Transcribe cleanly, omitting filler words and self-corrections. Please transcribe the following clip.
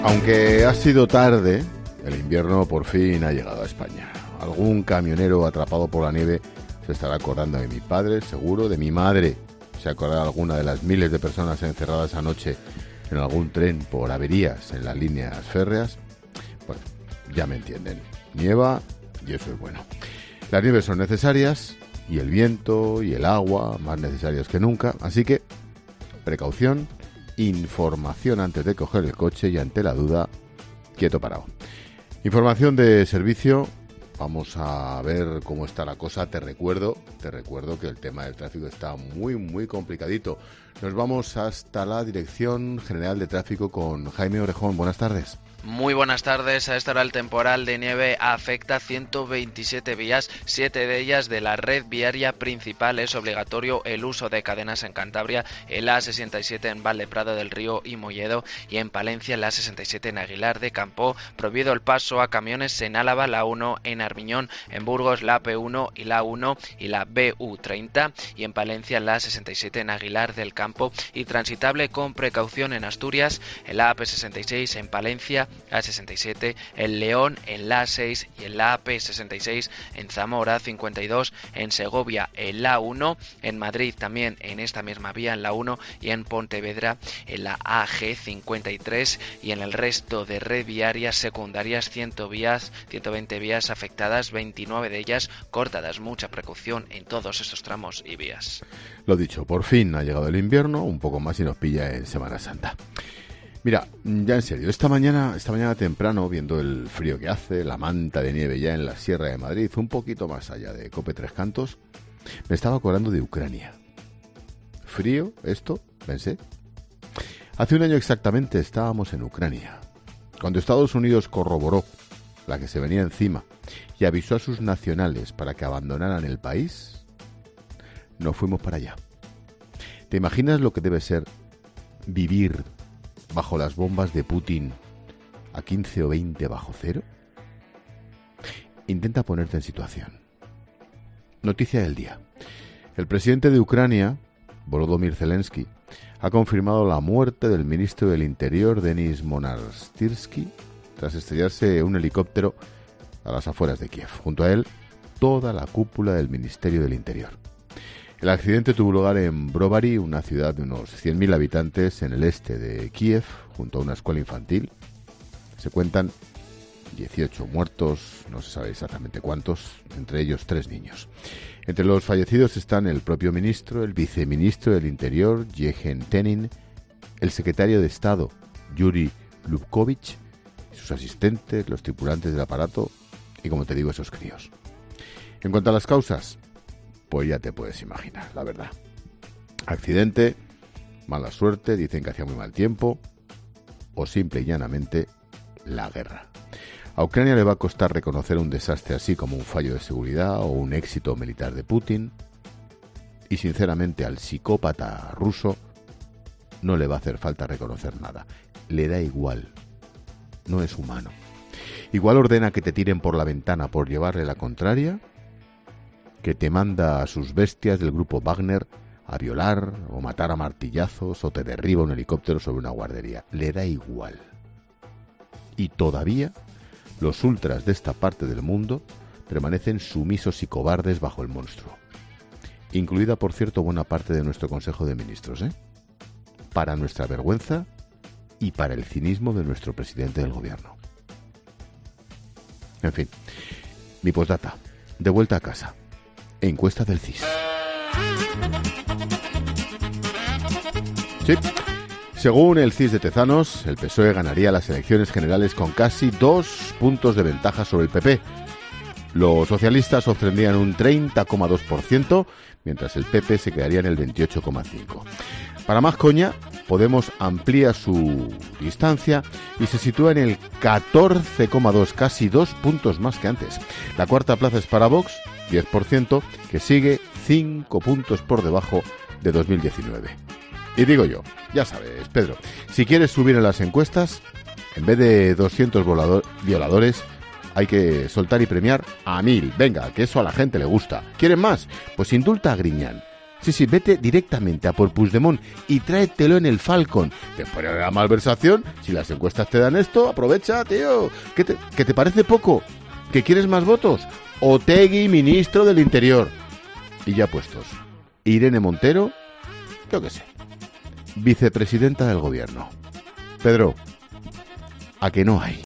Aunque ha sido tarde, el invierno por fin ha llegado a España. Algún camionero atrapado por la nieve se estará acordando de mi padre, seguro, de mi madre. Se acordará alguna de las miles de personas encerradas anoche en algún tren por averías en las líneas férreas. Bueno, ya me entienden. Nieva y eso es bueno. Las nieves son necesarias y el viento y el agua más necesarios que nunca. Así que, precaución, información antes de coger el coche y ante la duda, quieto parado. Información de servicio. Vamos a ver cómo está la cosa. Te recuerdo que el tema del tráfico está muy complicadito. Nos vamos hasta la Dirección General de Tráfico con Jaime Orejón. Buenas tardes. Muy buenas tardes. A esta hora el temporal de nieve afecta 127 vías, 7 de ellas de la red viaria principal. Es obligatorio el uso de cadenas en Cantabria, en la A67 en Valdeprado del Río y Molledo, y en Palencia en la A67 en Aguilar de Campo. Prohibido el paso a camiones en Álava, la 1 en Armiñón, en Burgos la P1 y la 1 y la BU30, y en Palencia en la A67 en Aguilar del Campo, y transitable con precaución en Asturias, en la AP66 en Palencia, A67 en León, en la A6 y en la AP66 en Zamora, 52 en Segovia, en la 1, en Madrid también en esta misma vía, en la 1, y en Pontevedra en la AG53, y en el resto de red viarias secundarias 120 vías afectadas, 29 de ellas cortadas. Mucha precaución en todos estos tramos y vías. Lo dicho, por fin ha llegado el invierno, un poco más y nos pilla en Semana Santa. Mira, ya en serio, esta mañana temprano, viendo el frío que hace, la manta de nieve ya en la Sierra de Madrid, un poquito más allá de Cope Tres Cantos, me estaba acordando de Ucrania. ¿Frío esto? Pensé. Hace un año exactamente estábamos en Ucrania, cuando Estados Unidos corroboró la que se venía encima y avisó a sus nacionales para que abandonaran el país. Nos fuimos para allá. ¿Te imaginas lo que debe ser vivir bajo las bombas de Putin a 15 o 20 bajo cero? Intenta ponerte en situación. Noticia del día. El presidente de Ucrania, Volodymyr Zelensky, ha confirmado la muerte del ministro del Interior, Denis Monastyrsky, tras estrellarse un helicóptero a las afueras de Kiev. Junto a él, toda la cúpula del Ministerio del Interior. El accidente tuvo lugar en Brovary, una ciudad de unos 100.000 habitantes en el este de Kiev, junto a una escuela infantil. Se cuentan 18 muertos, no se sabe exactamente cuántos, entre ellos 3 niños. Entre los fallecidos están el propio ministro, el viceministro del Interior, Yevhen Tenin, el secretario de Estado, Yuri Lubkovich, sus asistentes, los tripulantes del aparato y, como te digo, esos críos. En cuanto a las causas, pues ya te puedes imaginar, la verdad. Accidente, mala suerte, dicen que hacía muy mal tiempo, o simple y llanamente la guerra. A Ucrania le va a costar reconocer un desastre así como un fallo de seguridad o un éxito militar de Putin, y sinceramente al psicópata ruso no le va a hacer falta reconocer nada. Le da igual, no es humano. Igual ordena que te tiren por la ventana por llevarle la contraria, que te manda a sus bestias del grupo Wagner a violar o matar a martillazos, o te derriba un helicóptero sobre una guardería. Le da igual. Y todavía los ultras de esta parte del mundo permanecen sumisos y cobardes bajo el monstruo. Incluida, por cierto, buena parte de nuestro Consejo de Ministros, para nuestra vergüenza y para el cinismo de nuestro presidente del gobierno. En fin, mi postdata, de vuelta a casa. Encuesta del CIS. Sí. Según el CIS de Tezanos, el PSOE ganaría las elecciones generales con casi 2 puntos de ventaja sobre el PP. Los socialistas obtendrían un 30,2%, mientras el PP se quedaría en el 28,5%. Para más coña, Podemos amplía su distancia y se sitúa en el 14,2%, casi 2 puntos más que antes. La cuarta plaza es para Vox, 10%, que sigue 5 puntos por debajo de 2019. Y digo yo, ya sabes, Pedro, si quieres subir en las encuestas, en vez de 200 violadores, hay que soltar y premiar a 1000. Venga, que eso a la gente le gusta. ¿Quieren más? Pues indulta a Griñán. Sí, vete directamente a por Puigdemont y tráetelo en el Falcon. Después de la malversación, si las encuestas te dan esto, aprovecha, tío. ¿Qué te parece poco? ¿Que quieres más votos? Otegi, ministro del Interior. Y ya puestos. Irene Montero, yo qué sé, vicepresidenta del gobierno. Pedro, ¿a que no hay?